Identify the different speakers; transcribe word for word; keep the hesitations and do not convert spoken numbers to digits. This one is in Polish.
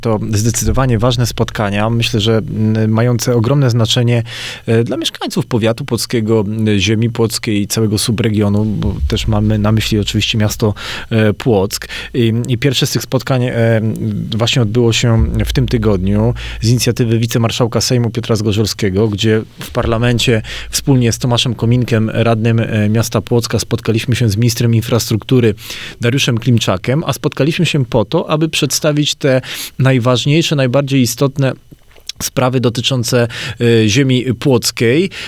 Speaker 1: To zdecydowanie ważne spotkania, myślę, że mające ogromne znaczenie dla mieszkańców powiatu płockiego, ziemi płockiej i całego subregionu, bo też mamy na myśli oczywiście miasto Płock. I, i pierwsze z tych spotkań właśnie odbyło się w tym tygodniu z inicjatywy wicemarszałka Sejmu Piotra Zgorzelskiego, gdzie w parlamencie wspólnie z Tomaszem Kominkiem, radnym miasta Płocka, spotkaliśmy się z ministrem infrastruktury Dariuszem Klimczakiem, a spotkaliśmy się po to, aby przedstawić te najważniejsze, najbardziej istotne sprawy dotyczące y, ziemi płockiej,